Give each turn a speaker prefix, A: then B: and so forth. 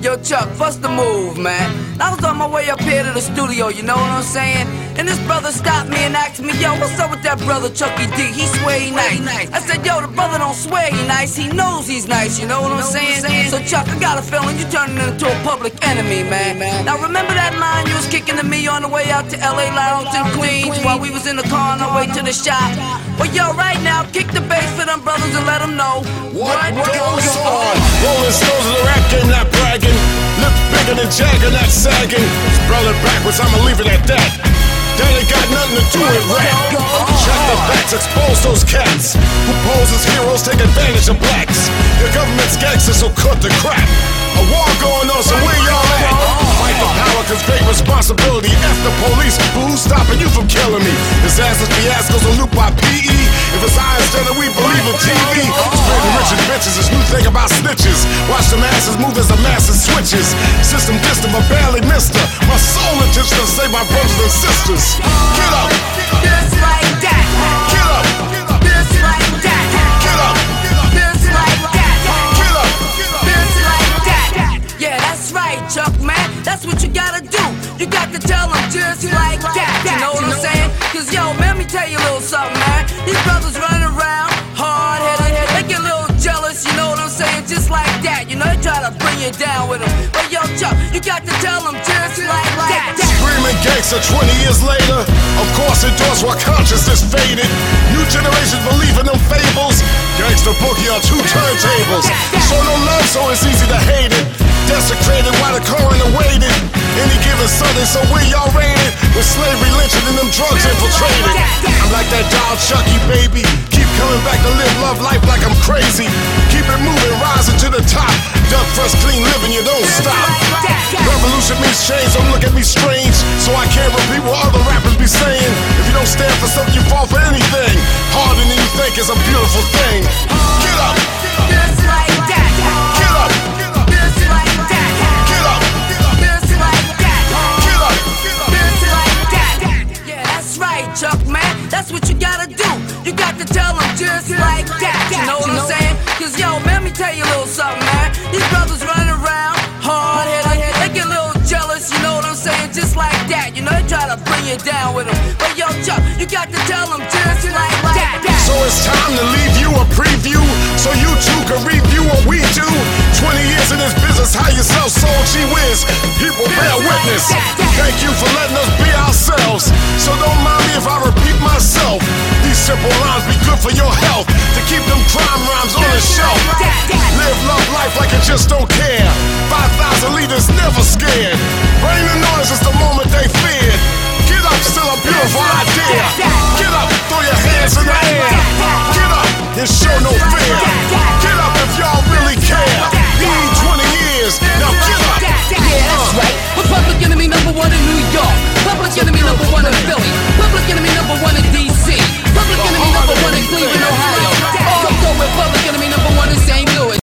A: Yo, Chuck, what's the move, man? I was on my way up here to the studio, you know what I'm saying? And this brother stopped me and asked me, yo, what's up with that brother Chucky D? He swear he nice. I said, yo, the brother don't swear he nice, he knows he's nice, you know what I'm saying? So Chuck, I got a feeling you turning into a public enemy, man. Now remember that line you was kicking to me on the way out to LA Lounge in Queens while we was in the car on our way to the shop? Well, yo, right now, kick the bass for them brothers and let them know
B: what goes on. Rolling Stones of the rap game, not bragging. Lips bigger than Jagger, not sagging. Spell it backwards, I'ma leave it at that. That ain't got nothing to do with rap. Check the facts, expose those cats who pose as heroes, take advantage of blacks. Your government's gangsters, so cut the crap. A war going on, so where y'all at? Fight for power, cause great responsibility. F the police, who's stopping you from killing me? Disasters, fiascos, a loop by PE. If it's I instead of we believe in TV. Spreading riches, bitches, this new thing about snitches. Watch the masses move as the masses switches. System distant, but barely missed her. My soul intention to save my brothers and sisters. Get up!
A: Just like that.
B: Get up!
A: Just like that.
B: Get up!
A: Just like that.
B: Get up!
A: Just like that. Yeah, that's right, Chuck, man. That's what you gotta do. You got to tell them just like that. You know what I'm saying? Cause yo, man, let me tell you a little something, man. These brothers running around, hard-headed, they get a little jealous, you know what I'm saying? Just like that, you know, they try to bring you down with them. But yo, Chuck, you got to tell them just like that.
B: Screaming gangster 20 years later. Of course it does while consciousness faded. New generations believe in them fables. Gangsta boogie on 2 turntables. Show no love, so it's easy to hate it. Desecrated while the coroner waited. Any given Sunday, so where y'all raided? With slavery lynching and them drugs infiltrated. I'm like that doll Chucky, baby. Keep coming back to live love life like I'm crazy. Keep it moving, rising to the top. Duck fresh, clean living, you don't stop. Revolution means change, don't look at me strange. So I can't repeat what other rappers be saying. If you don't stand for something, you fall for anything. Harder than you think is a beautiful thing. Get up!
A: Just like that.
B: Get up!
A: Just like that.
B: Get up!
A: Just like that.
B: Get up!
A: Just like that. Yeah, that's right, Chuck, man. That's what you gotta do. You got to tell them just like that. You know what I'm saying? Cause yo, man, let me tell you a little something, man. These brothers running around, hard-headed, they get a little jealous, you know what I'm saying? Just like that, you know, they try to bring you down with them. But yo, Chuck, you got to tell them just like that.
B: So it's time to leave you a preview, so you too can review what we do. 20 years in this business, how you sell soul, gee whiz. People bear witness. Thank you for letting us be ourselves. So don't mind me if I repeat myself. These simple rhymes be good for your health. To keep them crime rhymes on the shelf. Live love life like you just don't care. 5,000 leaders never scared. Bring the noise, it's the moment they feared. Get up, still a beautiful idea. Get up, throw your hands in the air. Get up and show no fear.